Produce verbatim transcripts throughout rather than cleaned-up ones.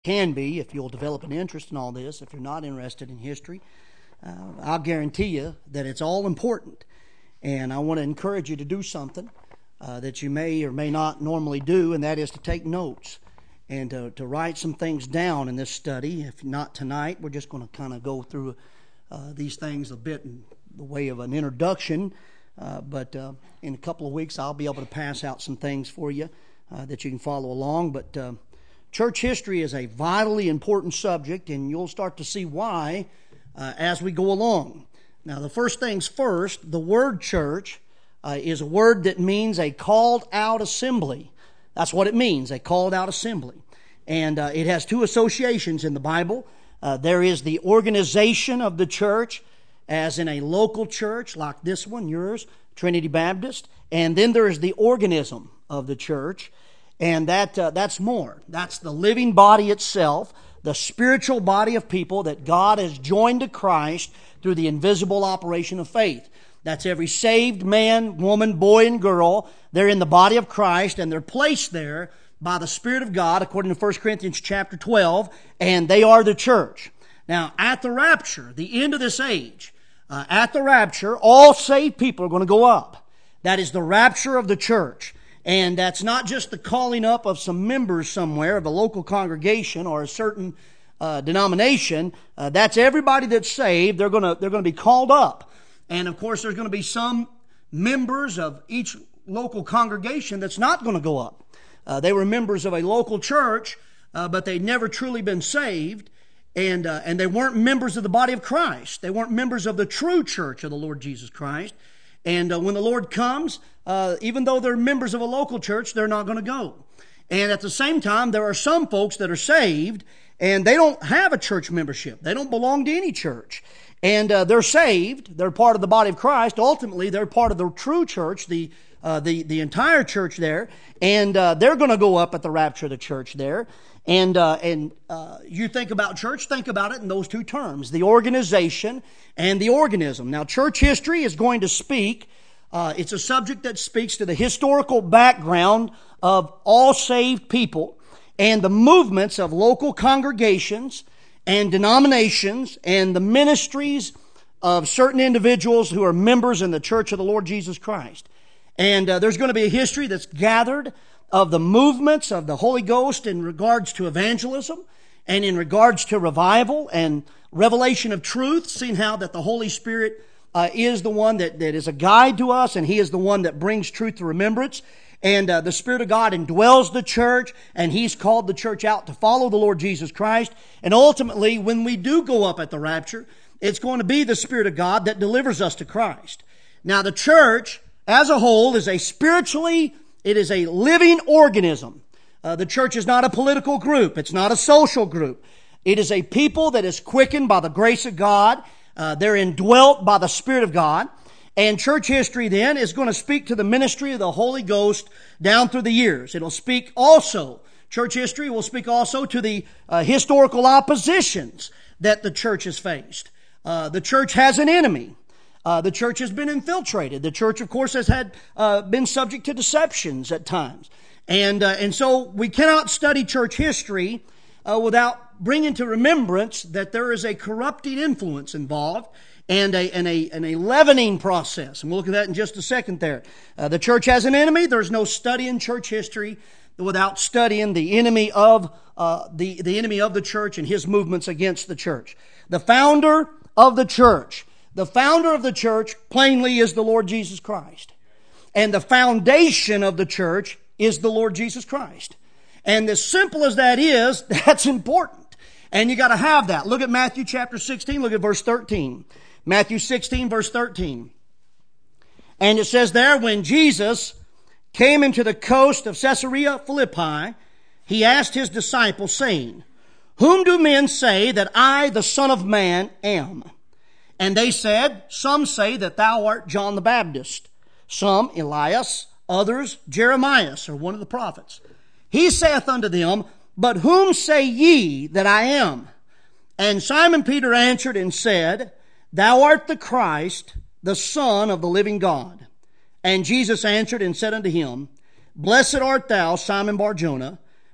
Can be if you'll develop an interest in all this. If you're not interested in history, uh, I'll guarantee you that it's all important. And I want to encourage you to do something uh, that you may or may not normally do, and that is to take notes and to, to write some things down in this study. If not tonight, we're just going to kind of go through uh, these things a bit in the way of an introduction. Uh, but uh, in a couple of weeks, I'll be able to pass out some things for you uh, that you can follow along. But uh, church history is a vitally important subject, and you'll start to see why uh, as we go along. Now, the first things first, the word church uh, is a word that means a called-out assembly. That's what it means, a called-out assembly. And uh, it has two associations in the Bible. Uh, there is the organization of the church, as in a local church like this one, yours, Trinity Baptist. And then there is the organism of the church. And that uh, that's more. That's the living body itself, the spiritual body of people that God has joined to Christ through the invisible operation of faith. That's every saved man, woman, boy, and girl. They're in the body of Christ, and they're placed there by the Spirit of God, according to First Corinthians chapter twelve, and they are the church. Now, at the rapture, the end of this age, uh, at the rapture, all saved people are going to go up. That is the rapture of the church. And that's not just the calling up of some members somewhere of a local congregation or a certain uh, denomination. Uh, that's everybody that's saved. They're going to they're going to be called up. And of course, there's going to be some members of each local congregation that's not going to go up. Uh, they were members of a local church, uh, but they'd never truly been saved, and uh, and they weren't members of the body of Christ. They weren't members of the true church of the Lord Jesus Christ. And uh, when the Lord comes, uh, even though they're members of a local church, they're not going to go. And at the same time, there are some folks that are saved, and they don't have a church membership. They don't belong to any church. And uh, they're saved. They're part of the body of Christ. Ultimately, they're part of the true church, the uh, the the entire church there. And uh, they're going to go up at the rapture of the church there. And uh, and uh, you think about church, think about it in those two terms, the organization and the organism. Now, church history is going to speak, uh, it's a subject that speaks to the historical background of all saved people and the movements of local congregations and denominations and the ministries of certain individuals who are members in the church of the Lord Jesus Christ. And uh, there's going to be a history that's gathered of the movements of the Holy Ghost in regards to evangelism and in regards to revival and revelation of truth, seeing how that the Holy Spirit uh, is the one that, that is a guide to us, and He is the one that brings truth to remembrance. And uh, the Spirit of God indwells the church, and He's called the church out to follow the Lord Jesus Christ. And ultimately, when we do go up at the rapture, it's going to be the Spirit of God that delivers us to Christ. Now, the church as a whole is a spiritually It is a living organism. Uh, the church is not a political group. It's not a social group. It is a people that is quickened by the grace of God. Uh, they're indwelt by the Spirit of God. And church history then is going to speak to the ministry of the Holy Ghost down through the years. It'll speak also, church history will speak also to the uh, historical oppositions that the church has faced. Uh, the church has an enemy. Uh, the church has been infiltrated. The church, of course, has had uh, been subject to deceptions at times. And uh, and so we cannot study church history uh, without bringing to remembrance that there is a corrupting influence involved and a, and a, and a leavening process. And we'll look at that in just a second there. Uh, the church has an enemy. There's no study in church history without studying the enemy of uh, the, the enemy of the church and his movements against the church. The founder of the church. The founder of the church, plainly, is the Lord Jesus Christ. And the foundation of the church is the Lord Jesus Christ. And as simple as that is, that's important. And you got to have that. Look at Matthew chapter sixteen. Look at verse thirteen. Matthew sixteen, verse thirteen. And it says there, when Jesus came into the coast of Caesarea Philippi, He asked His disciples, saying, Whom do men say that I, the Son of Man, am? And they said, Some say that thou art John the Baptist, some Elias, others Jeremiah, or one of the prophets. He saith unto them, But whom say ye that I am? And Simon Peter answered and said, Thou art the Christ, the Son of the living God. And Jesus answered and said unto him, Blessed art thou, Simon Bar-Jonah,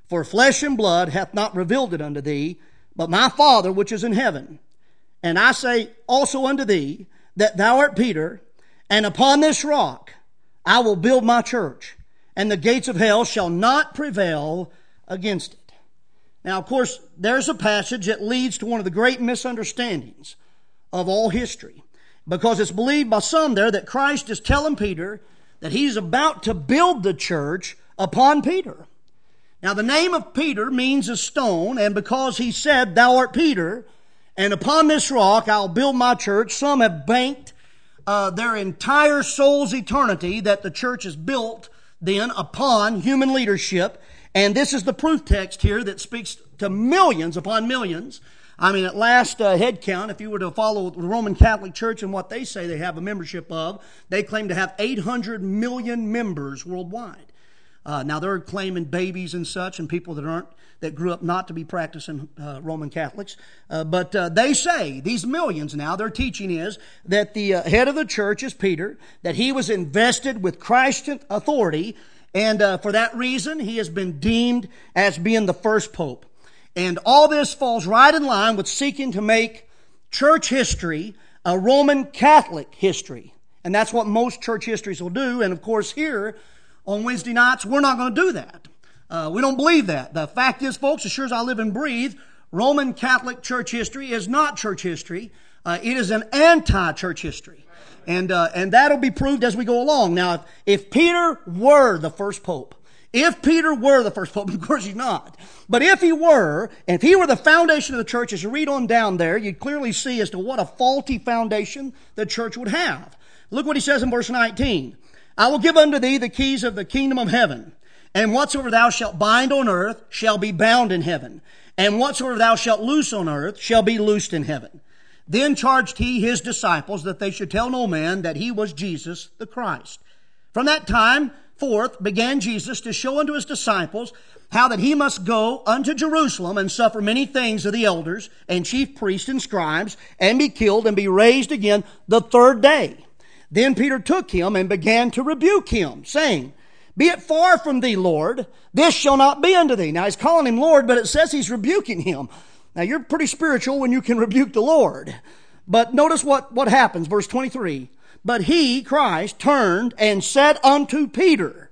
For flesh and blood hath not revealed it unto thee, but my Father which is in heaven. And I say also unto thee, that thou art Peter, and upon this rock I will build my church, and the gates of hell shall not prevail against it. Now, of course, there's a passage that leads to one of the great misunderstandings of all history, because it's believed by some there that Christ is telling Peter that he's about to build the church upon Peter. Now, the name of Peter means a stone, and because he said, thou art Peter, and upon this rock I'll build my church, some have banked uh, their entire soul's eternity that the church is built then upon human leadership. And this is the proof text here that speaks to millions upon millions. I mean, at last uh, head count, if you were to follow the Roman Catholic Church and what they say they have a membership of, they claim to have eight hundred million members worldwide. Uh, now, they're claiming babies and such and people that aren't, that grew up not to be practicing uh, Roman Catholics. Uh, but uh, they say, these millions now, their teaching is that the uh, head of the church is Peter, that he was invested with Christian authority, and uh, for that reason, he has been deemed as being the first pope. And all this falls right in line with seeking to make church history a Roman Catholic history. And that's what most church histories will do. And of course, here on Wednesday nights, we're not going to do that. Uh, we don't believe that. The fact is, folks, as sure as I live and breathe, Roman Catholic church history is not church history. Uh, it is an anti-church history. And uh, and that'll be proved as we go along. Now, if, if Peter were the first pope, if Peter were the first pope, of course he's not. But if he were, and if he were the foundation of the church, as you read on down there, you'd clearly see as to what a faulty foundation the church would have. Look what he says in verse nineteen. I will give unto thee the keys of the kingdom of heaven, and whatsoever thou shalt bind on earth shall be bound in heaven, and whatsoever thou shalt loose on earth shall be loosed in heaven. Then charged he his disciples that they should tell no man that he was Jesus the Christ. From that time forth began Jesus to show unto his disciples how that he must go unto Jerusalem and suffer many things of the elders and chief priests and scribes, and be killed and be raised again the third day. Then Peter took him and began to rebuke him, saying, Be it far from thee, Lord, this shall not be unto thee. Now he's calling him Lord, but it says he's rebuking him. Now you're pretty spiritual when you can rebuke the Lord. But notice what, what happens, verse twenty-three. But he, Christ, turned and said unto Peter,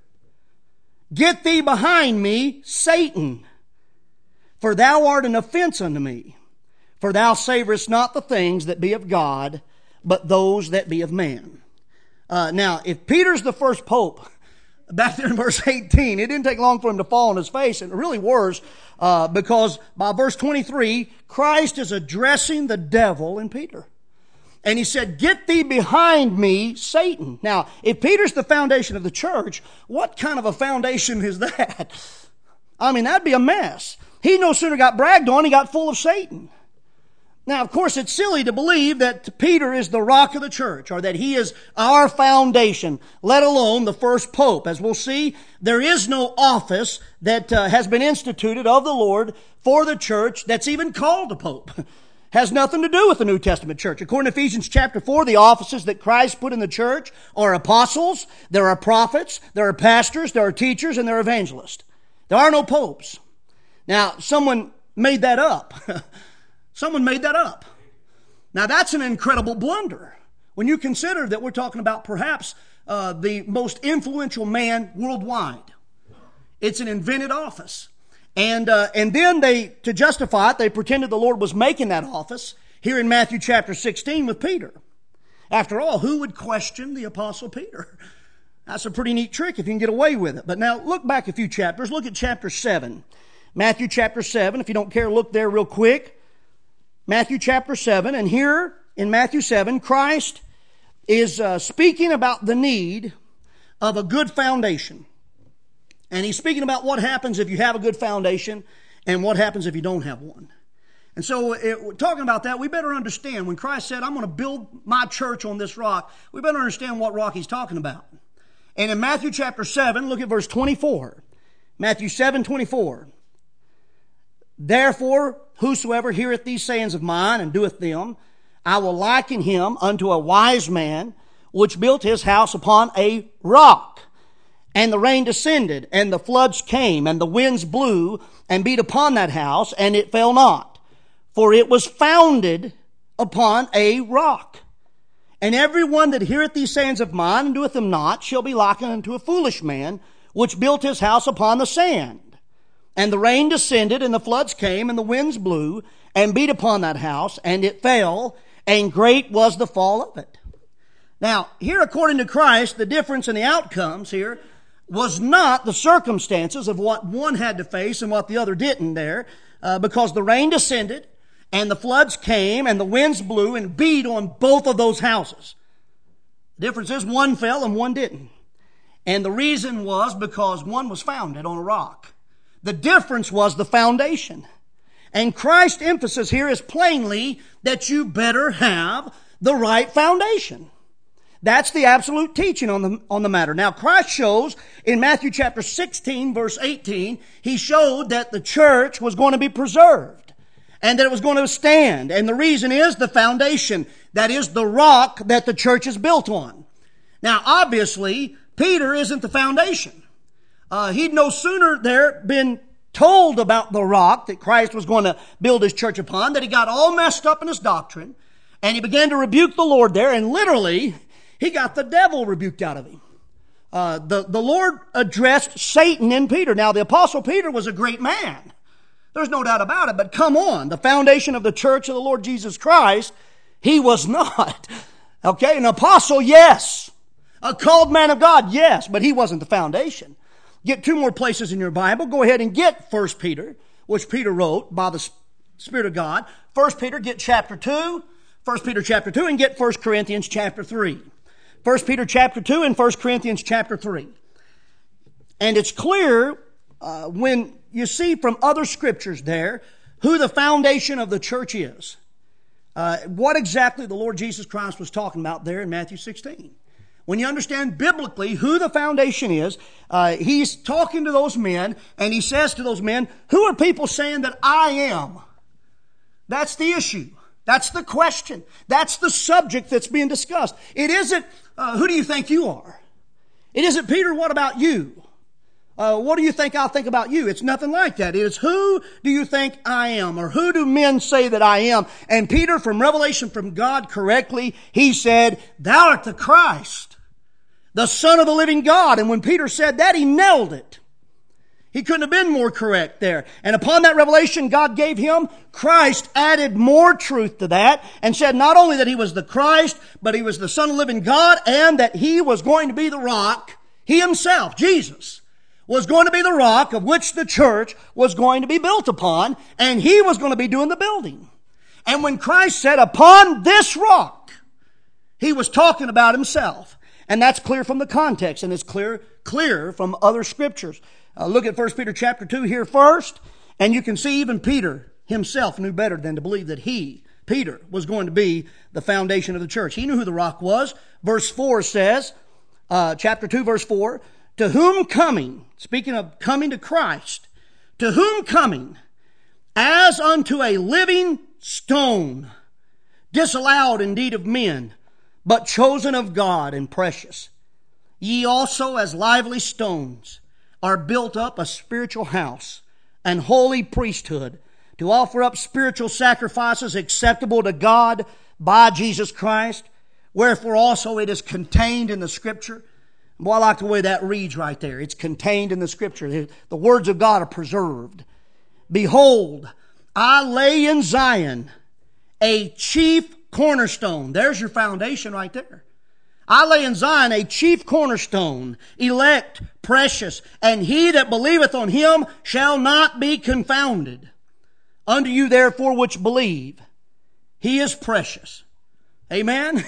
Get thee behind me, Satan, for thou art an offense unto me. For thou savorest not the things that be of God, but those that be of man. Uh, now, if Peter's the first pope, back there in verse eighteen, it didn't take long for him to fall on his face, and it really worse, uh, because by verse twenty-three, Christ is addressing the devil in Peter. And he said, Get thee behind me, Satan. Now, if Peter's the foundation of the church, what kind of a foundation is that? I mean, that'd be a mess. He no sooner got bragged on, he got full of Satan. Now, of course, it's silly to believe that Peter is the rock of the church, or that he is our foundation, let alone the first pope. As we'll see, there is no office that uh, has been instituted of the Lord for the church that's even called a pope. Has nothing to do with the New Testament church. According to Ephesians chapter four, the offices that Christ put in the church are apostles, there are prophets, there are pastors, there are teachers, and there are evangelists. There are no popes. Now, someone made that up. Someone made that up. Now, that's an incredible blunder when you consider that we're talking about perhaps uh, the most influential man worldwide. It's an invented office. And uh, and then they, to justify it, they pretended the Lord was making that office here in Matthew chapter sixteen with Peter. After all, who would question the Apostle Peter? That's a pretty neat trick if you can get away with it. But now look back a few chapters. Look at chapter seven. Matthew chapter seven. If you don't care, look there real quick. Matthew chapter seven. And here in Matthew seven, Christ is uh, speaking about the need of a good foundation. And he's speaking about what happens if you have a good foundation and what happens if you don't have one. And so it, talking about that, we better understand when Christ said, I'm going to build my church on this rock, we better understand what rock he's talking about. And in Matthew chapter seven, look at verse twenty-four. Matthew seven, twenty-four. Therefore, whosoever heareth these sayings of mine and doeth them, I will liken him unto a wise man which built his house upon a rock. And the rain descended, and the floods came, and the winds blew, and beat upon that house, and it fell not. For it was founded upon a rock. And every one that heareth these sayings of mine, and doeth them not, shall be likened unto a foolish man, which built his house upon the sand. And the rain descended, and the floods came, and the winds blew, and beat upon that house, and it fell, and great was the fall of it. Now, here according to Christ, the difference in the outcomes here was not the circumstances of what one had to face and what the other didn't there, uh, because the rain descended, and the floods came, and the winds blew and beat on both of those houses. The difference is one fell and one didn't. And the reason was because one was founded on a rock. The difference was the foundation. And Christ's emphasis here is plainly that you better have the right foundation. That's the absolute teaching on the, on the matter. Now, Christ shows in Matthew chapter sixteen, verse eighteen, He showed that the church was going to be preserved and that it was going to stand. And the reason is the foundation. That is the rock that the church is built on. Now, obviously, Peter isn't the foundation. Uh, he'd no sooner there been told about the rock that Christ was going to build His church upon that he got all messed up in his doctrine, and he began to rebuke the Lord there, and literally he got the devil rebuked out of him. Uh, the, the Lord addressed Satan in Peter. Now, the Apostle Peter was a great man. There's no doubt about it. But come on, the foundation of the church of the Lord Jesus Christ, he was not. Okay, an apostle, yes. A called man of God, yes. But he wasn't the foundation. Get two more places in your Bible. Go ahead and get First Peter, which Peter wrote by the Spirit of God. First Peter, get chapter two. First Peter chapter two, and get First Corinthians chapter three. First Peter chapter two and First Corinthians chapter three. And it's clear uh, when you see from other scriptures there who the foundation of the church is. Uh, what exactly the Lord Jesus Christ was talking about there in Matthew sixteen. When you understand biblically who the foundation is, uh, He's talking to those men, and He says to those men, who are people saying that I am? That's the issue. That's the question. That's the subject that's being discussed. It isn't, uh, who do you think you are? It isn't, Peter, what about you? Uh, what do you think I'll think about you? It's nothing like that. It is, who do you think I am? Or who do men say that I am? And Peter, from revelation from God correctly, he said, thou art the Christ, the Son of the living God. And when Peter said that, he nailed it. He couldn't have been more correct there. And upon that revelation God gave him, Christ added more truth to that and said not only that He was the Christ, but He was the Son of the living God, and that He was going to be the rock. He Himself, Jesus, was going to be the rock of which the church was going to be built upon, and He was going to be doing the building. And when Christ said, upon this rock, He was talking about Himself. And that's clear from the context, and it's clear, clear from other scriptures. Uh, look at First Peter chapter two here first, and you can see even Peter himself knew better than to believe that he, Peter, was going to be the foundation of the church. He knew who the rock was. Verse four says, uh, chapter two, verse four, to whom coming, speaking of coming to Christ, to whom coming, as unto a living stone, disallowed indeed of men, but chosen of God and precious. Ye also as lively stones are built up a spiritual house and holy priesthood to offer up spiritual sacrifices acceptable to God by Jesus Christ. Wherefore also it is contained in the Scripture. Boy, I like the way that reads right there. It's contained in the Scripture. The words of God are preserved. Behold, I lay in Zion a chief cornerstone. There's your foundation right there. I lay in Zion a chief cornerstone, elect, precious, and he that believeth on Him shall not be confounded. Unto you therefore which believe, He is precious. Amen?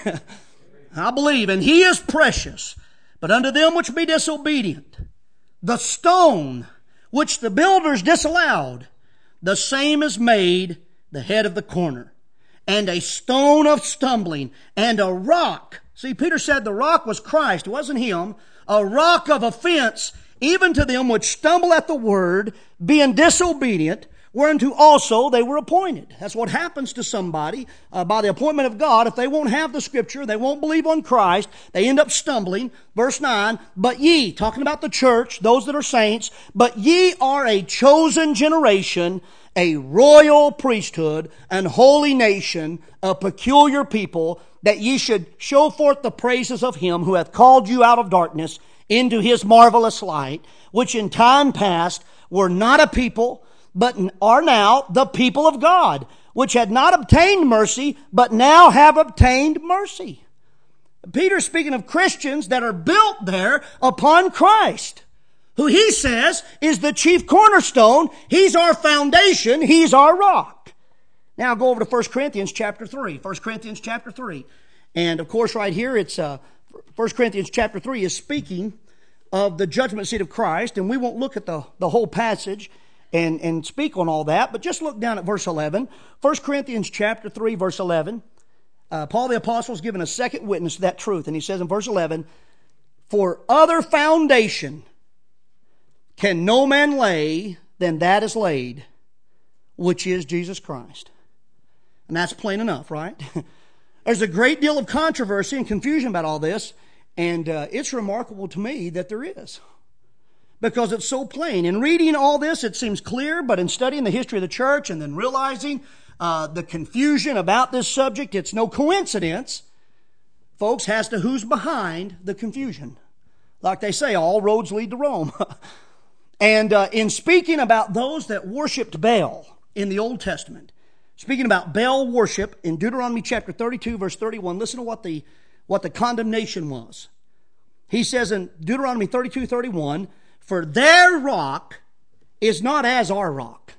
I believe, and He is precious. But unto them which be disobedient, the stone which the builders disallowed, the same is made the head of the corner, and a stone of stumbling, and a rock. See, Peter said the rock was Christ, it wasn't him. A rock of offense, even to them which stumble at the word, being disobedient, whereunto also they were appointed. That's what happens to somebody uh, by the appointment of God. If they won't have the Scripture, they won't believe on Christ, they end up stumbling. Verse nine, but ye, talking about the church, those that are saints, but ye are a chosen generation, a royal priesthood, an holy nation, a peculiar people, that ye should show forth the praises of Him who hath called you out of darkness into His marvelous light, which in time past were not a people, but are now the people of God, which had not obtained mercy, but now have obtained mercy. Peter's speaking of Christians that are built there upon Christ, who he says is the chief cornerstone. He's our foundation. He's our rock. Now go over to First Corinthians chapter three. First Corinthians chapter three. And of course right here it's uh, First Corinthians chapter three is speaking of the judgment seat of Christ. And we won't look at the, the whole passage and, and speak on all that, but just look down at verse eleven. First Corinthians chapter three, verse eleven. Uh, Paul the Apostle is giving a second witness to that truth. And he says in verse eleven, for other foundation can no man lay than that is laid, which is Jesus Christ. And that's plain enough, right? There's a great deal of controversy and confusion about all this, and uh, it's remarkable to me that there is, because it's so plain. In reading all this, it seems clear, but in studying the history of the church and then realizing uh, the confusion about this subject, it's no coincidence, folks, as to who's behind the confusion. Like they say, all roads lead to Rome. And uh, in speaking about those that worshipped Baal in the Old Testament, speaking about Baal worship in Deuteronomy chapter thirty-two, verse thirty-one, listen to what the, what the condemnation was. He says in Deuteronomy thirty-two, thirty-one, for their rock is not as our rock.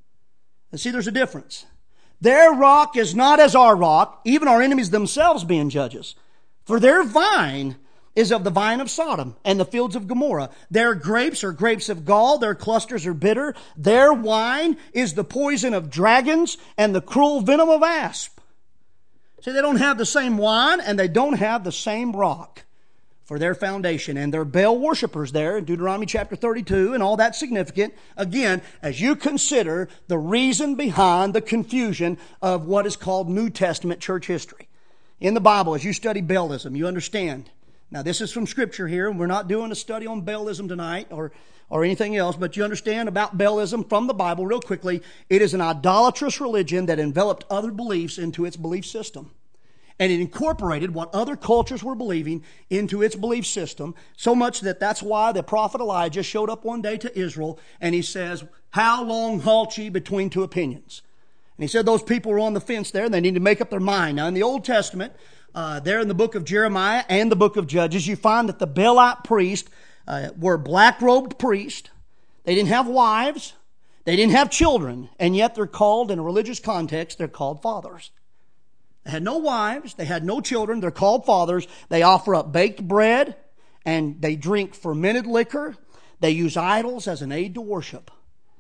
And see, there's a difference. Their rock is not as our rock, even our enemies themselves being judges. For their vine is of the vine of Sodom and the fields of Gomorrah. Their grapes are grapes of gall. Their clusters are bitter. Their wine is the poison of dragons and the cruel venom of asp. See, they don't have the same wine and they don't have the same rock for their foundation. And they're Baal worshipers there in Deuteronomy chapter thirty-two, and all that's significant, again, as you consider the reason behind the confusion of what is called New Testament church history. In the Bible, as you study Baalism, you understand. Now, this is from Scripture here, and we're not doing a study on Baalism tonight or, or anything else, but you understand about Baalism from the Bible real quickly. It is an idolatrous religion that enveloped other beliefs into its belief system. And it incorporated what other cultures were believing into its belief system, so much that that's why the prophet Elijah showed up one day to Israel, and he says, how long halt ye between two opinions? And he said those people were on the fence there, and they need to make up their mind. Now, in the Old Testament, Uh, there in the book of Jeremiah and the book of Judges, you find that the Baalite priests uh, were black-robed priests. They didn't have wives. They didn't have children. And yet they're called, in a religious context, they're called fathers. They had no wives. They had no children. They're called fathers. They offer up baked bread, and they drink fermented liquor. They use idols as an aid to worship.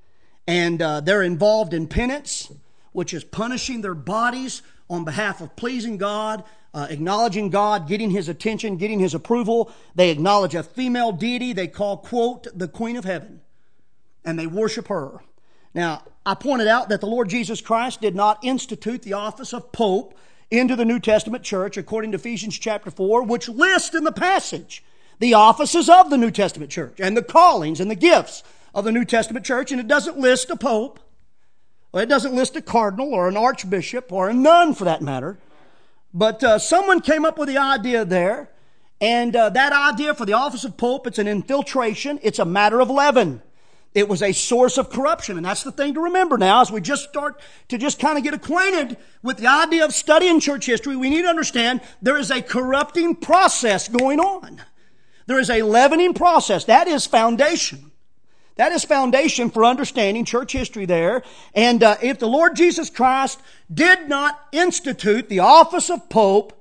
And uh, they're involved in penance, which is punishing their bodies on behalf of pleasing God, Uh, acknowledging God, getting His attention, getting His approval. They acknowledge a female deity they call, quote, the Queen of Heaven. And they worship her. Now, I pointed out that the Lord Jesus Christ did not institute the office of Pope into the New Testament church, according to Ephesians chapter four, which lists in the passage the offices of the New Testament church and the callings and the gifts of the New Testament church. And it doesn't list a Pope. Well, it doesn't list a cardinal or an archbishop or a nun for that matter. But uh, someone came up with the idea there, and uh, that idea for the office of Pope, it's an infiltration. It's a matter of leaven. It was a source of corruption, and that's the thing to remember now as we just start to just kind of get acquainted with the idea of studying church history. We need to understand there is a corrupting process going on. There is a leavening process. That is foundation. That is foundation for understanding church history there. And uh, if the Lord Jesus Christ did not institute the office of Pope,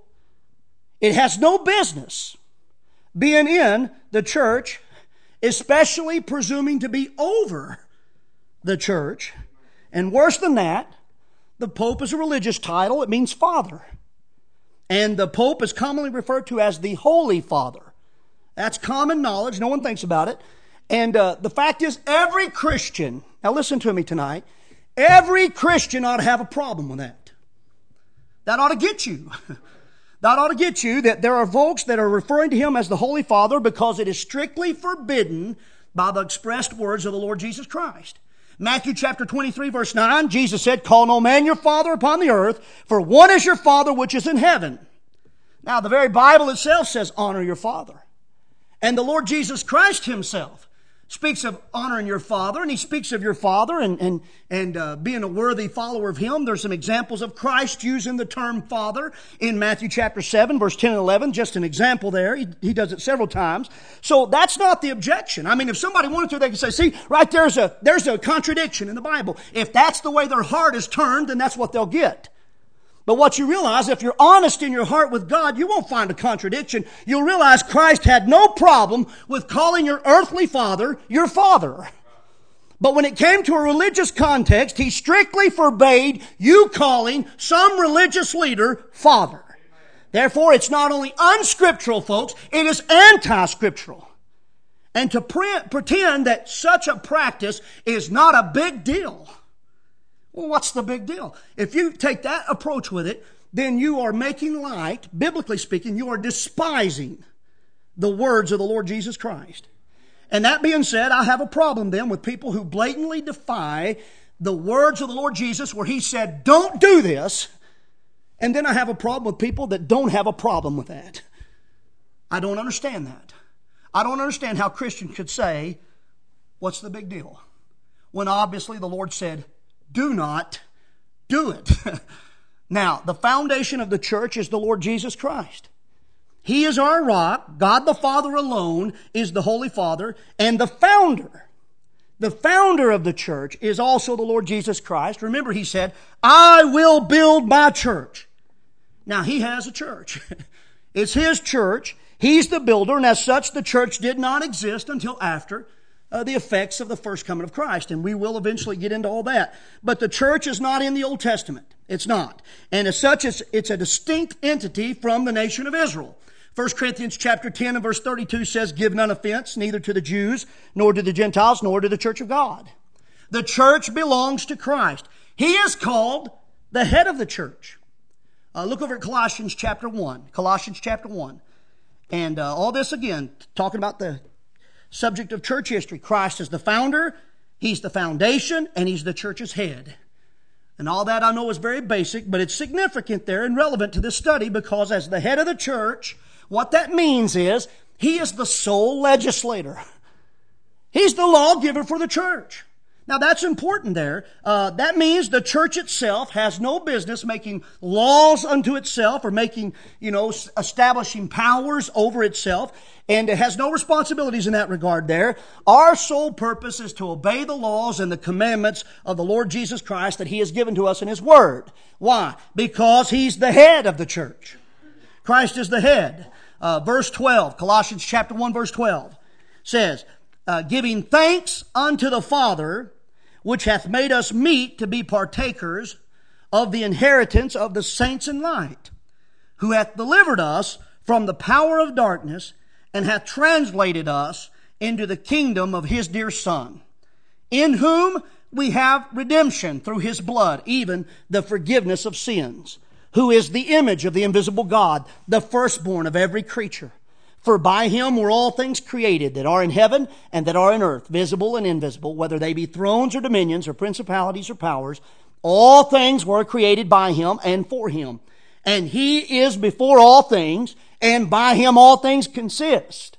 it has no business being in the church, especially presuming to be over the church. And worse than that, the Pope is a religious title. It means father. And the Pope is commonly referred to as the Holy Father. That's common knowledge. No one thinks about it. And uh, the fact is, every Christian, now listen to me tonight, Every Christian ought to have a problem with that. That ought to get you. That ought to get you that there are folks that are referring to Him as the Holy Father because it is strictly forbidden by the expressed words of the Lord Jesus Christ. Matthew chapter twenty-three verse nine, Jesus said, "Call no man your father upon the earth, for one is your Father which is in heaven." Now the very Bible itself says, honor your father. And the Lord Jesus Christ Himself speaks of honoring your father, and He speaks of your father and, and, and uh, being a worthy follower of Him. There's some examples of Christ using the term father in Matthew chapter seven, verse ten and eleven. Just an example there. He, he does it several times. So that's not the objection. I mean, if somebody wanted to, they could say, see, right there's a, there's a contradiction in the Bible. If that's the way their heart is turned, then that's what they'll get. But what you realize, if you're honest in your heart with God, you won't find a contradiction. You'll realize Christ had no problem with calling your earthly father your father. But when it came to a religious context, He strictly forbade you calling some religious leader father. Therefore, it's not only unscriptural, folks, it is anti-scriptural. And to pre- pretend that such a practice is not a big deal. Well, what's the big deal? If you take that approach with it, then you are making light, biblically speaking, you are despising the words of the Lord Jesus Christ. And that being said, I have a problem then with people who blatantly defy the words of the Lord Jesus where He said, don't do this. And then I have a problem with people that don't have a problem with that. I don't understand that. I don't understand how Christians could say, what's the big deal? When obviously the Lord said, do not do it. Now, the foundation of the church is the Lord Jesus Christ. He is our rock. God the Father alone is the Holy Father. And the founder, the founder of the church is also the Lord Jesus Christ. Remember, He said, I will build my church. Now, He has a church. It's His church. He's the builder. And as such, the church did not exist until after Uh, the effects of the first coming of Christ. And we will eventually get into all that. But the church is not in the Old Testament. It's not. And as such, it's, it's a distinct entity from the nation of Israel. First Corinthians chapter ten and verse thirty-two says, give none offense, neither to the Jews, nor to the Gentiles, nor to the church of God. The church belongs to Christ. He is called the head of the church. Uh, look over at Colossians chapter one. Colossians chapter one. And uh, all this again, talking about the subject of church history. Christ is the founder, He's the foundation, and He's the church's head. And all that I know is very basic, but it's significant there and relevant to this study because as the head of the church, what that means is He is the sole legislator. He's the lawgiver for the church. Now that's important there. Uh, that means the church itself has no business making laws unto itself or making, you know, establishing powers over itself. And it has no responsibilities in that regard there. Our sole purpose is to obey the laws and the commandments of the Lord Jesus Christ that He has given to us in His Word. Why? Because He's the head of the church. Christ is the head. Uh, verse twelve, Colossians chapter one verse twelve says, uh, giving thanks unto the Father, which hath made us meet to be partakers of the inheritance of the saints in light, who hath delivered us from the power of darkness, and hath translated us into the kingdom of His dear Son, in whom we have redemption through His blood, even the forgiveness of sins, who is the image of the invisible God, the firstborn of every creature. For by Him were all things created that are in heaven and that are in earth, visible and invisible, whether they be thrones or dominions or principalities or powers. All things were created by Him and for Him. And He is before all things, and by Him all things consist.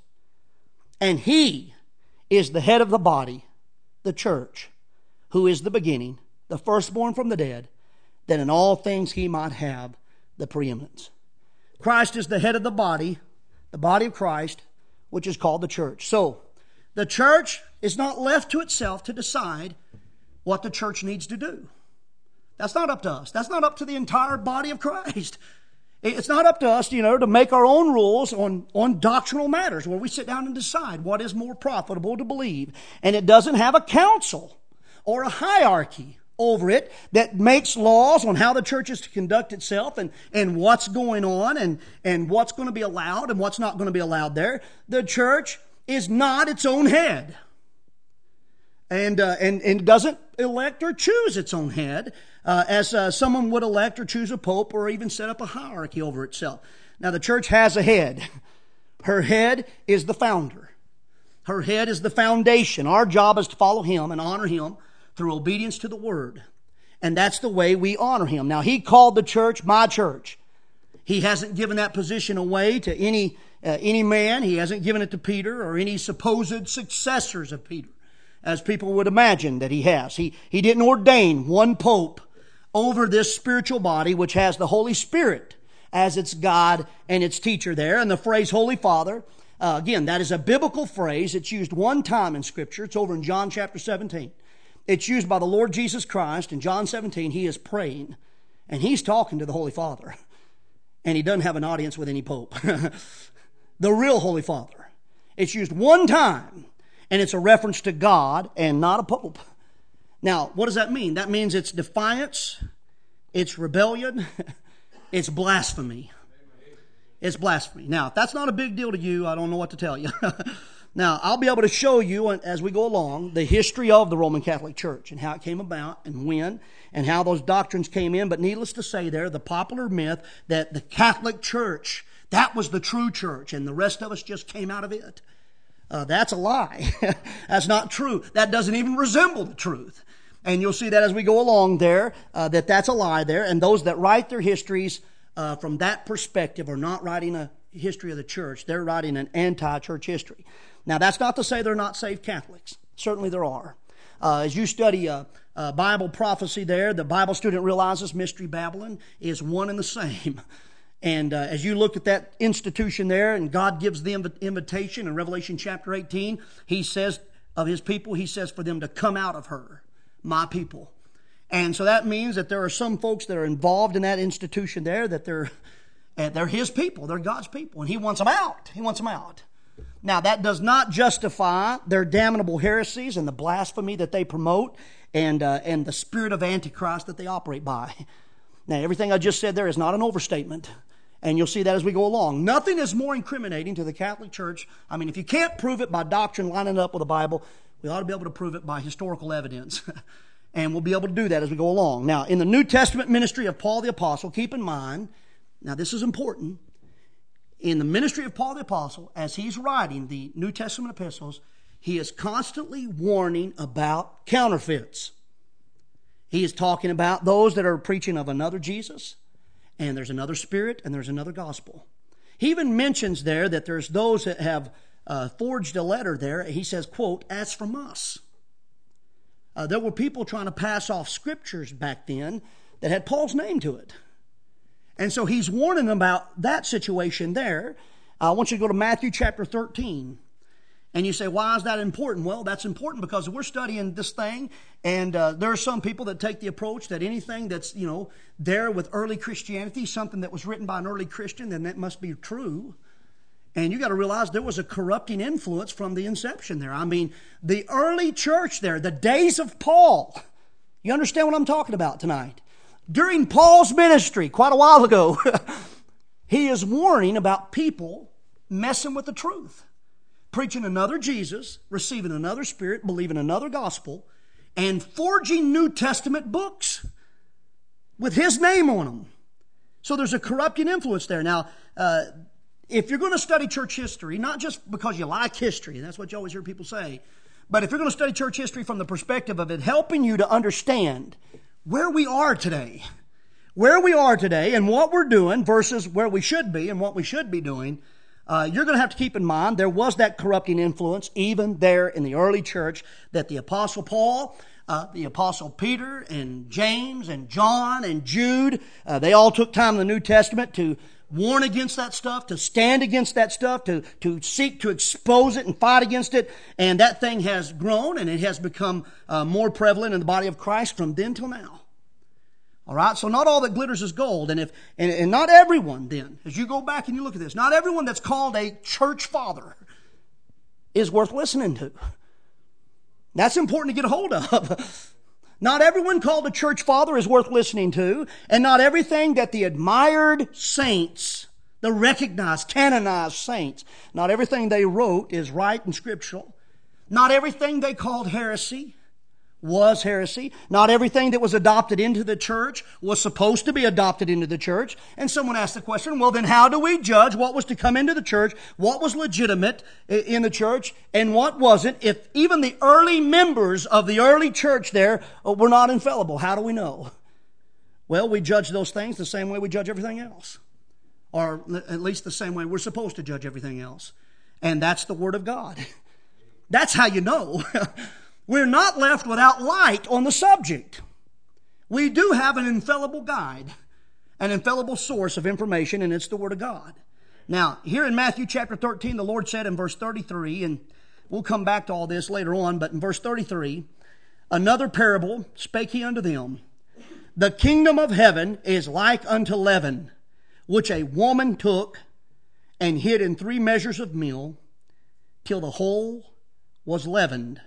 And He is the head of the body, the church, who is the beginning, the firstborn from the dead, that in all things He might have the preeminence. Christ is the head of the body, the body of Christ, which is called the church. So, the church is not left to itself to decide what the church needs to do. That's not up to us. That's not up to the entire body of Christ. It's not up to us, you know, to make our own rules on, on doctrinal matters where we sit down and decide what is more profitable to believe. And it doesn't have a council or a hierarchy over it that makes laws on how the church is to conduct itself and, and what's going on and, and what's going to be allowed and what's not going to be allowed there. The church is not its own head. And, uh, and, and it doesn't elect or choose its own head, uh, as uh, someone would elect or choose a pope or even set up a hierarchy over itself. Now, the church has a head. Her head is the founder. Her head is the foundation. Our job is to follow him and honor him through obedience to the word. And that's the way we honor him. Now, he called the church my church. He hasn't given that position away to any uh, any man. He hasn't given it to Peter or any supposed successors of Peter, as people would imagine that he has. He, he didn't ordain one pope over this spiritual body, which has the Holy Spirit as its God and its teacher there. And the phrase Holy Father, uh, again, that is a biblical phrase. It's used one time in Scripture. It's over in John chapter seventeen. It's used by the Lord Jesus Christ. In John seventeen, he is praying, and he's talking to the Holy Father. And he doesn't have an audience with any pope. The real Holy Father. It's used one time, and it's a reference to God and not a pope. Now, what does that mean? That means it's defiance, it's rebellion, it's blasphemy. It's blasphemy. Now, if that's not a big deal to you, I don't know what to tell you. Now, I'll be able to show you as we go along the history of the Roman Catholic Church and how it came about and when and how those doctrines came in. But needless to say there, the popular myth that the Catholic Church, that was the true church and the rest of us just came out of it. Uh, that's a lie. That's not true. That doesn't even resemble the truth. And you'll see that as we go along there, uh, that that's a lie there. And those that write their histories uh, from that perspective are not writing a history of the church. They're writing an anti-church history. Now, that's not to say they're not saved Catholics. Certainly there are. Uh, as you study uh, uh, Bible prophecy there, the Bible student realizes Mystery Babylon is one and the same. And uh, as you look at that institution there, and God gives the inv- invitation in Revelation chapter eighteen, he says of his people, he says for them to come out of her, my people. And so that means that there are some folks that are involved in that institution there, that they're, uh, they're his people, they're God's people, and he wants them out. He wants them out. Now, that does not justify their damnable heresies and the blasphemy that they promote and uh, and the spirit of Antichrist that they operate by. Now, everything I just said there is not an overstatement, and you'll see that as we go along. Nothing is more incriminating to the Catholic Church. I mean, if you can't prove it by doctrine lining it up with the Bible, we ought to be able to prove it by historical evidence. And we'll be able to do that as we go along. Now, in the New Testament ministry of Paul the Apostle, keep in mind, now this is important, in the ministry of Paul the Apostle, as he's writing the New Testament epistles, he is constantly warning about counterfeits. He is talking about those that are preaching of another Jesus, and there's another spirit, and there's another gospel. He even mentions there that there's those that have uh, forged a letter there. He says, quote, as from us. Uh, there were people trying to pass off scriptures back then that had Paul's name to it. And so he's warning about that situation there. I want you to go to Matthew chapter thirteen. And you say, why is that important? Well, that's important because we're studying this thing, and uh, there are some people that take the approach that anything that's, you know, there with early Christianity, something that was written by an early Christian, then that must be true. And you got to realize there was a corrupting influence from the inception there. I mean, the early church there, the days of Paul. You understand what I'm talking about tonight? During Paul's ministry, quite a while ago, he is warning about people messing with the truth. Preaching another Jesus, receiving another spirit, believing another gospel, and forging New Testament books with his name on them. So there's a corrupting influence there. Now, uh, if you're going to study church history, not just because you like history, and that's what you always hear people say, but if you're going to study church history from the perspective of it helping you to understand where we are today, where we are today and what we're doing versus where we should be and what we should be doing, uh, you're going to have to keep in mind there was that corrupting influence even there in the early church that the Apostle Paul, uh, the Apostle Peter and James and John and Jude, uh, they all took time in the New Testament to warn against that stuff, to stand against that stuff, to, to seek to expose it and fight against it. And that thing has grown and it has become uh, more prevalent in the body of Christ from then till now. All right, so not all that glitters is gold. And if and, and not everyone then, as you go back and you look at this, not everyone that's called a church father is worth listening to. That's important to get a hold of. Not everyone called a church father is worth listening to, and not everything that the admired saints, the recognized, canonized saints, not everything they wrote is right and scriptural. Not everything they called heresy was heresy. Not everything that was adopted into the church was supposed to be adopted into the church. And someone asked the question, well, then how do we judge what was to come into the church, what was legitimate in the church, and what wasn't, if even the early members of the early church there were not infallible? How do we know? Well, we judge those things the same way we judge everything else, or at least the same way we're supposed to judge everything else. And that's the Word of God. That's how you know. We're not left without light on the subject. We do have an infallible guide, an infallible source of information, and it's the Word of God. Now, here in Matthew chapter thirteen, the Lord said in verse thirty-three, and we'll come back to all this later on, but in verse thirty-three, another parable spake he unto them. The kingdom of heaven is like unto leaven, which a woman took and hid in three measures of meal, till the whole was leavened.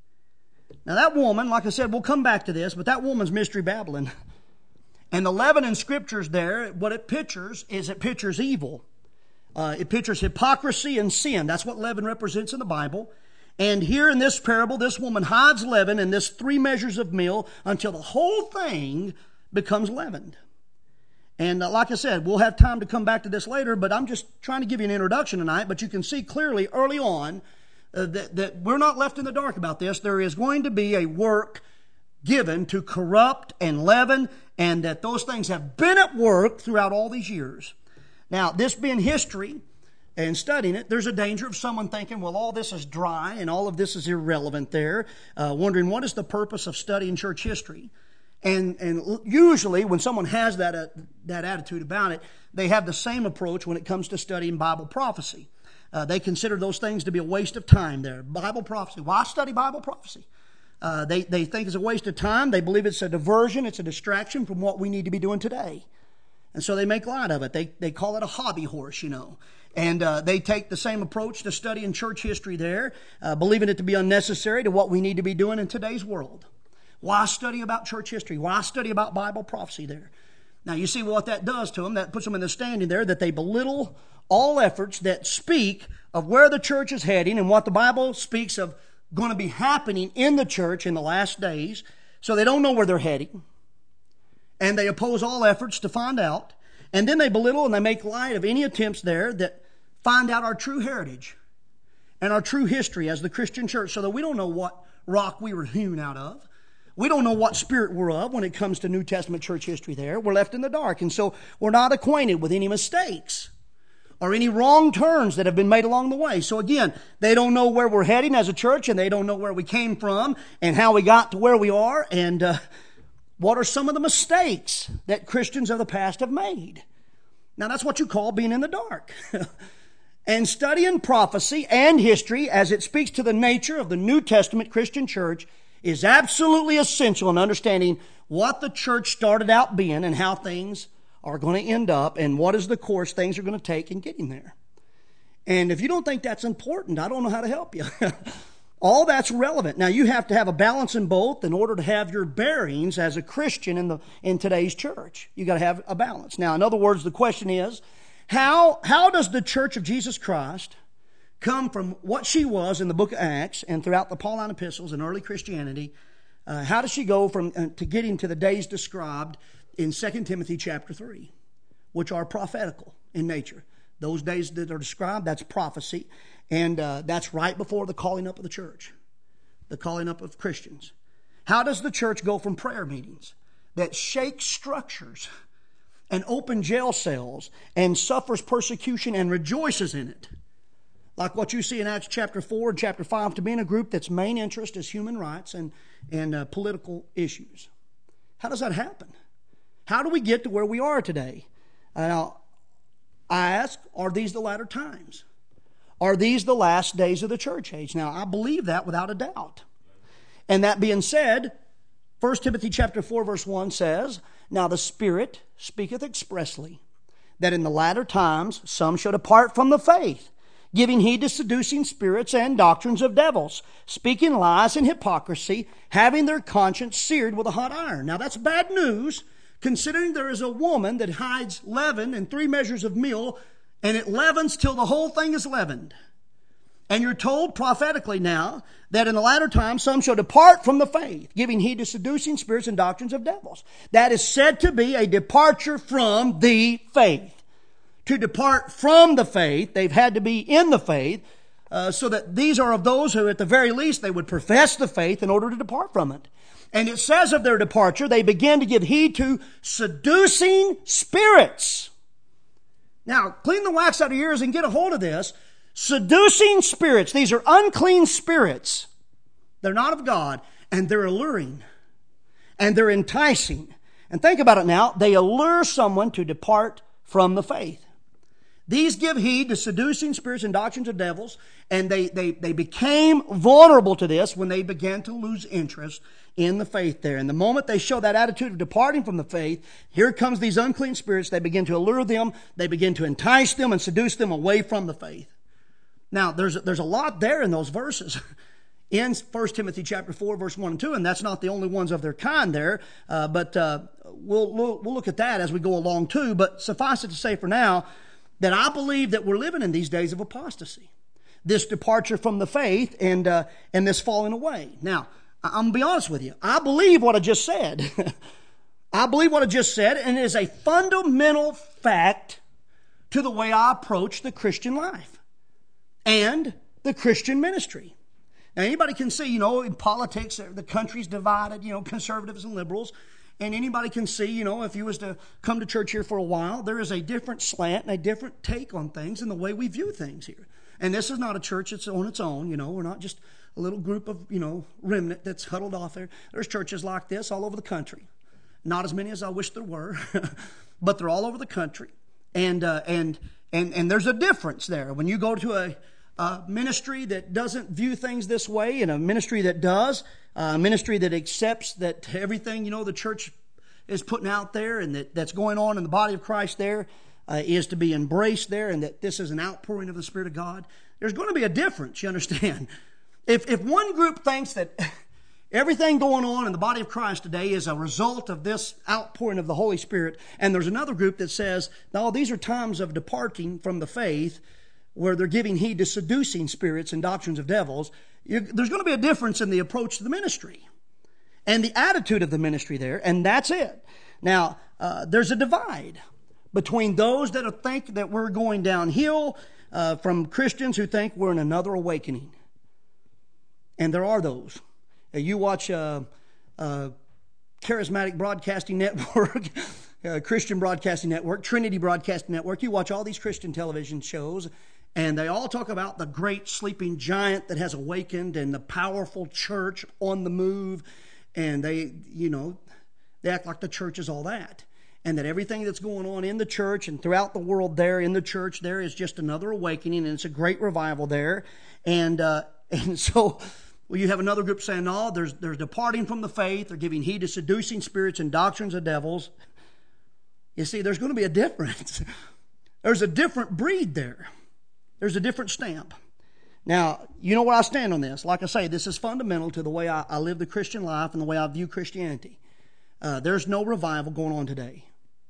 Now that woman, like I said, we'll come back to this, but that woman's Mystery Babylon. And the leaven in Scriptures there, what it pictures is it pictures evil. Uh, it pictures hypocrisy and sin. That's what leaven represents in the Bible. And here in this parable, this woman hides leaven in this three measures of meal until the whole thing becomes leavened. And uh, like I said, we'll have time to come back to this later, but I'm just trying to give you an introduction tonight. But you can see clearly early on uh, that, that we're not left in the dark about this. There is going to be a work given to corrupt and leaven, and that those things have been at work throughout all these years. Now, this being history and studying it, there's a danger of someone thinking, well, all this is dry and all of this is irrelevant there, uh, wondering what is the purpose of studying church history. And and usually when someone has that uh, that attitude about it, they have the same approach when it comes to studying Bible prophecy. Uh, they consider those things to be a waste of time there. Bible prophecy. Why study Bible prophecy? Uh, they, they think it's a waste of time. They believe it's a diversion. It's a distraction from what we need to be doing today. And so they make light of it. They, they call it a hobby horse, you know. And uh, they take the same approach to studying church history there, uh, believing it to be unnecessary to what we need to be doing in today's world. Why study about church history? Why study about Bible prophecy there? Now, you see what that does to them. That puts them in the standing there that they belittle all efforts that speak of where the church is heading and what the Bible speaks of going to be happening in the church in the last days. So they don't know where they're heading. And they oppose all efforts to find out. And then they belittle and they make light of any attempts there that find out our true heritage and our true history as the Christian church, so that we don't know what rock we were hewn out of. We don't know what spirit we're of when it comes to New Testament church history there. We're left in the dark. And so we're not acquainted with any mistakes or any wrong turns that have been made along the way. So again, they don't know where we're heading as a church, and they don't know where we came from and how we got to where we are, and uh, what are some of the mistakes that Christians of the past have made. Now that's what you call being in the dark. And studying prophecy and history as it speaks to the nature of the New Testament Christian church is absolutely essential in understanding what the church started out being and how things are going to end up and what is the course things are going to take in getting there. And if you don't think that's important, I don't know how to help you. All that's relevant. Now, you have to have a balance in both in order to have your bearings as a Christian in the in today's church. You got to have a balance. Now, in other words, the question is, how how does the Church of Jesus Christ come from what she was in the book of Acts and throughout the Pauline epistles and early Christianity? Uh, how does she go from uh, to getting to the days described in Second Timothy chapter three, which are prophetical in nature? Those days that are described, that's prophecy. And uh, that's right before the calling up of the church, the calling up of Christians. How does the church go from prayer meetings that shake structures and open jail cells and suffers persecution and rejoices in it, like what you see in Acts chapter four and chapter five, to being a group that's main interest is human rights and, and uh, political issues? How does that happen? How do we get to where we are today? Uh, now, I ask, are these the latter times? Are these the last days of the church age? Now, I believe that without a doubt. And that being said, First Timothy chapter four verse one says, "Now the Spirit speaketh expressly, that in the latter times some should depart from the faith, giving heed to seducing spirits and doctrines of devils, speaking lies and hypocrisy, having their conscience seared with a hot iron." Now that's bad news, considering there is a woman that hides leaven in three measures of meal, and it leavens till the whole thing is leavened. And you're told prophetically now that in the latter times some shall depart from the faith, giving heed to seducing spirits and doctrines of devils. That is said to be a departure from the faith. To depart from the faith, they've had to be in the faith, uh, so that these are of those who at the very least they would profess the faith in order to depart from it. And it says of their departure, they begin to give heed to seducing spirits. Now, clean the wax out of your ears and get a hold of this. Seducing spirits. These are unclean spirits. They're not of God, and they're alluring. And they're enticing. And think about it now. They allure someone to depart from the faith. These give heed to seducing spirits and doctrines of devils, and they, they, they became vulnerable to this when they began to lose interest in the faith there. And the moment they show that attitude of departing from the faith, here comes these unclean spirits. They begin to allure them. They begin to entice them and seduce them away from the faith. Now, there's, there's a lot there in those verses. In First Timothy chapter four, verse one and two, and that's not the only ones of their kind there, uh, but uh, we'll, we'll, we'll look at that as we go along too. But suffice it to say for now, that I believe that we're living in these days of apostasy. This departure from the faith and uh, and this falling away. Now, I'm going to be honest with you. I believe what I just said. I believe what I just said, and it is a fundamental fact to the way I approach the Christian life and the Christian ministry. Now, anybody can see, you know, in politics, the country's divided, you know, conservatives and liberals. And anybody can see, you know, if you was to come to church here for a while, there is a different slant and a different take on things and the way we view things here. And this is not a church that's on its own, you know. We're not just a little group of, you know, remnant that's huddled off there. There's churches like this all over the country. Not as many as I wish there were, but they're all over the country. And uh, and and and there's a difference there. When you go to a, a ministry that doesn't view things this way and a ministry that does, a ministry that accepts that everything, you know, the church is putting out there and that, that's going on in the body of Christ there uh, is to be embraced there, and that this is an outpouring of the Spirit of God. There's going to be a difference, you understand. If, if one group thinks that everything going on in the body of Christ today is a result of this outpouring of the Holy Spirit, and there's another group that says, no, these are times of departing from the faith where they're giving heed to seducing spirits and doctrines of devils, you, there's going to be a difference in the approach to the ministry and the attitude of the ministry there, and that's it. Now, uh, there's a divide between those that think that we're going downhill uh, from Christians who think we're in another awakening. And there are those. Uh, you watch uh, uh, Charismatic Broadcasting Network, uh, Christian Broadcasting Network, Trinity Broadcasting Network. You watch all these Christian television shows, and they all talk about the great sleeping giant that has awakened and the powerful church on the move. And they, you know, they act like the church is all that. And that everything that's going on in the church and throughout the world there, in the church there, is just another awakening, and it's a great revival there. And uh, and so well, you have another group saying, no, there's, there's departing from the faith. They're giving heed to seducing spirits and doctrines of devils. You see, there's going to be a difference. There's a different breed there. There's a different stamp. Now, you know where I stand on this. Like I say, this is fundamental to the way I, I live the Christian life and the way I view Christianity. Uh, there's no revival going on today.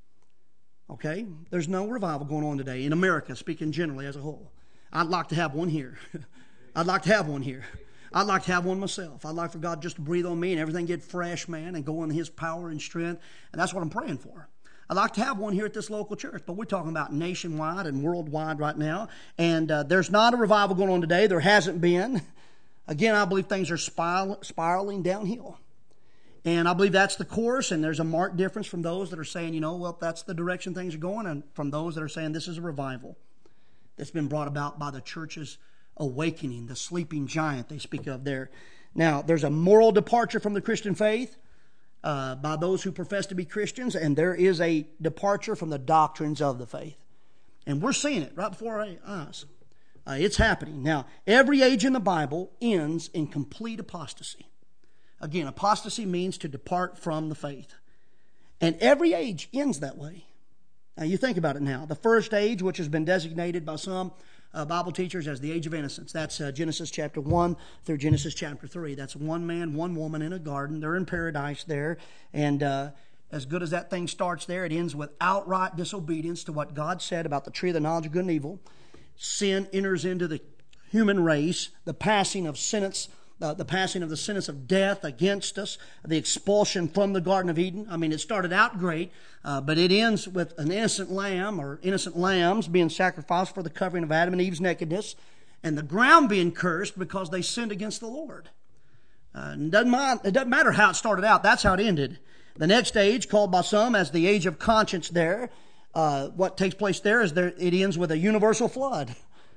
Okay? There's no revival going on today in America, speaking generally as a whole. I'd like to have one here. I'd like to have one here. I'd like to have one myself. I'd like for God just to breathe on me and everything get fresh, man, and go in His power and strength. And that's what I'm praying for. I'd like to have one here at this local church, but we're talking about nationwide and worldwide right now. And uh, there's not a revival going on today. There hasn't been. Again, I believe things are spiral, spiraling downhill. And I believe that's the course, and there's a marked difference from those that are saying, you know, well, that's the direction things are going, and from those that are saying this is a revival that's been brought about by the church's awakening, the sleeping giant they speak of there. Now, there's a moral departure from the Christian faith uh, by those who profess to be Christians, and there is a departure from the doctrines of the faith. And we're seeing it right before our eyes. Uh, it's happening. Now, every age in the Bible ends in complete apostasy. Again, apostasy means to depart from the faith. And every age ends that way. Now, you think about it now. The first age, which has been designated by some uh, Bible teachers as the age of innocence, that's uh, Genesis chapter one through Genesis chapter three. That's one man, one woman in a garden. They're in paradise there. And uh, as good as that thing starts there, it ends with outright disobedience to what God said about the tree of the knowledge of good and evil. Sin enters into the human race, the passing of sentence, uh, the passing of the sentence of death against us, the expulsion from the Garden of Eden. I mean, it started out great, uh, but it ends with an innocent lamb or innocent lambs being sacrificed for the covering of Adam and Eve's nakedness, and the ground being cursed because they sinned against the Lord. Uh, it, doesn't mind, it doesn't matter how it started out. That's how it ended. The next age, called by some as the age of conscience there, uh, what takes place there is there, it ends with a universal flood,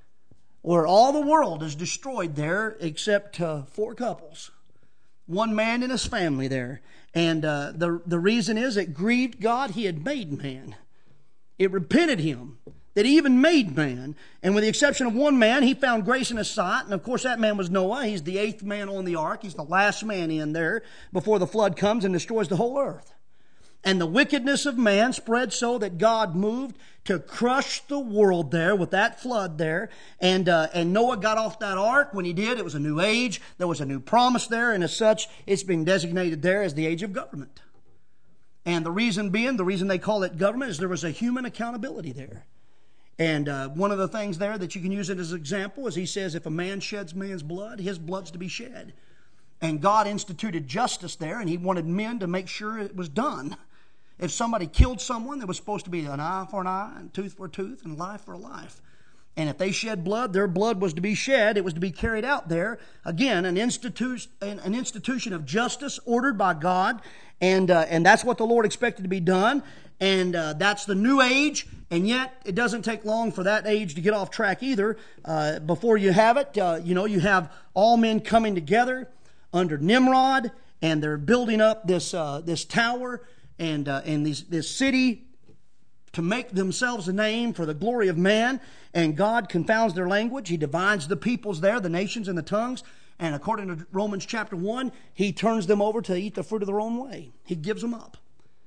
where all the world is destroyed there except uh, four couples. One man and his family there. And uh, the, the reason is it grieved God. He had made man. It repented him that he even made man. And with the exception of one man, he found grace in his sight. And of course that man was Noah. He's the eighth man on the ark. He's the last man in there before the flood comes and destroys the whole earth. And the wickedness of man spread so that God moved to crush the world there with that flood there. And uh, and Noah got off that ark. When he did, it was a new age. There was a new promise there. And as such, it's been designated there as the age of government. And the reason being, the reason they call it government is there was a human accountability there. And uh, one of the things there that you can use it as an example is he says, if a man sheds man's blood, his blood's to be shed. And God instituted justice there, and he wanted men to make sure it was done. If somebody killed someone, there was supposed to be an eye for an eye, and tooth for a tooth, and life for a life. And if they shed blood, their blood was to be shed. It was to be carried out there. Again, an, institu- an institution of justice ordered by God. And uh, and that's what the Lord expected to be done. And uh, that's the new age. And yet, it doesn't take long for that age to get off track either. Uh, before you have it, uh, you know, you have all men coming together under Nimrod. And they're building up this uh, this tower and, uh, and these, this city to make themselves a name for the glory of man. And God confounds their language. He divides the peoples there, the nations and the tongues. And according to Romans chapter one, He turns them over to eat the fruit of their own way. He gives them up.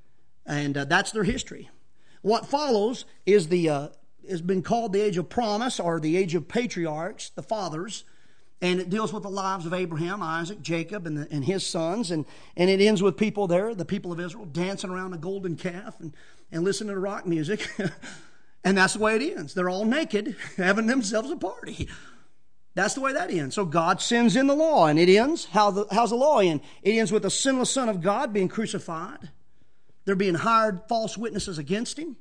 And uh, that's their history. What follows is the uh, has been called the age of promise, or the age of patriarchs, the fathers. And it deals with the lives of Abraham, Isaac, Jacob, and, the, and his sons. And, and it ends with people there, the people of Israel, dancing around a golden calf and, and listening to rock music. And that's the way it ends. They're all naked, having themselves a party. That's the way that ends. So God sends in the law, and it ends. How the, how's the law end? It ends with the sinless Son of God being crucified. They're being hired false witnesses against Him.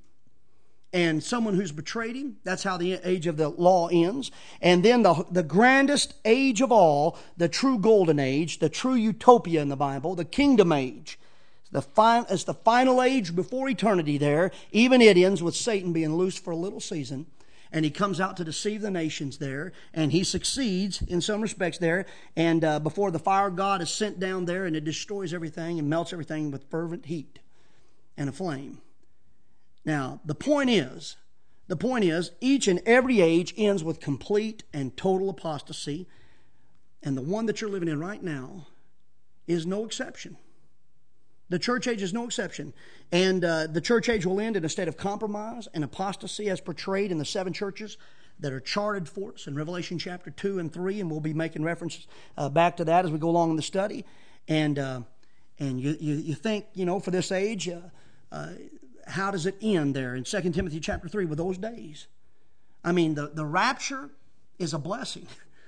And someone who's betrayed Him. That's how the age of the law ends. And then the, the grandest age of all, the true golden age, the true utopia in the Bible, the kingdom age. The fin- it's the final age before eternity there. Even it ends with Satan being loosed for a little season. And he comes out to deceive the nations there. And he succeeds in some respects there. And uh, before the fire of God is sent down there, and it destroys everything and melts everything with fervent heat and a flame. Now, the point is, the point is, each and every age ends with complete and total apostasy. And the one that you're living in right now is no exception. The church age is no exception. And uh, the church age will end in a state of compromise and apostasy as portrayed in the seven churches that are charted for us in Revelation chapter two and three. And we'll be making references uh, back to that as we go along in the study. And uh, and you, you, you think, you know, for this age, uh, uh, how does it end there in Second Timothy chapter three with those days? I mean, the, the rapture is a blessing.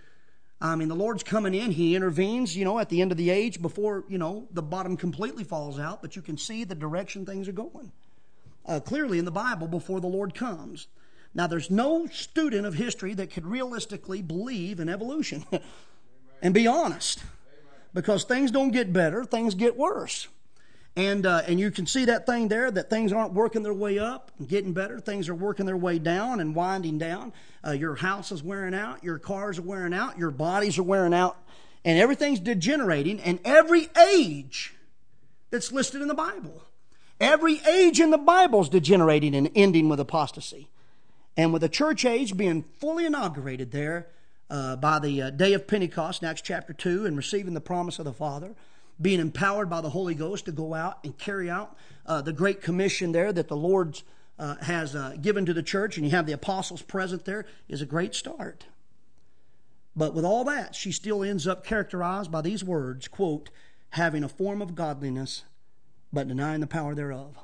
I mean, the Lord's coming in. He intervenes, you know, at the end of the age before, you know, the bottom completely falls out. But you can see the direction things are going. Uh, clearly in the Bible before the Lord comes. Now, there's no student of history that could realistically believe in evolution and be honest. Because things don't get better, things get worse. And uh, and you can see that thing there, that things aren't working their way up and getting better. Things are working their way down and winding down. Uh, your house is wearing out. Your cars are wearing out. Your bodies are wearing out. And everything's degenerating. And every age that's listed in the Bible, every age in the Bible is degenerating and ending with apostasy. And with the church age being fully inaugurated there uh, by the uh, day of Pentecost in Acts chapter two and receiving the promise of the Father, being empowered by the Holy Ghost to go out and carry out uh, the great commission there that the Lord uh, has uh, given to the church, and you have the apostles present there, is a great start. But with all that, she still ends up characterized by these words, quote, having a form of godliness, but denying the power thereof.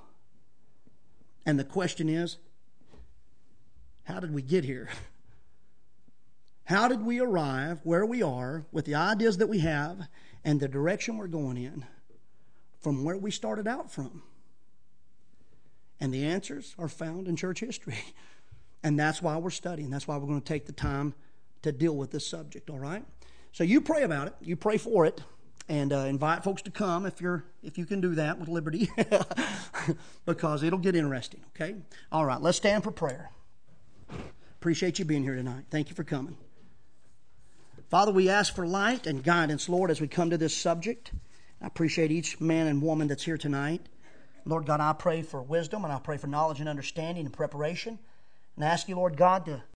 And the question is, how did we get here? How did we arrive where we are with the ideas that we have and the direction we're going in from where we started out from? And the answers are found in church history. And that's why we're studying. That's why we're going to take the time to deal with this subject, all right? So you pray about it. You pray for it. And uh, invite folks to come if you're if you can do that with liberty. Because it'll get interesting, okay? All right, let's stand for prayer. Appreciate you being here tonight. Thank you for coming. Father, we ask for light and guidance, Lord, as we come to this subject. I appreciate each man and woman that's here tonight. Lord God, I pray for wisdom, and I pray for knowledge and understanding and preparation. And I ask you, Lord God, to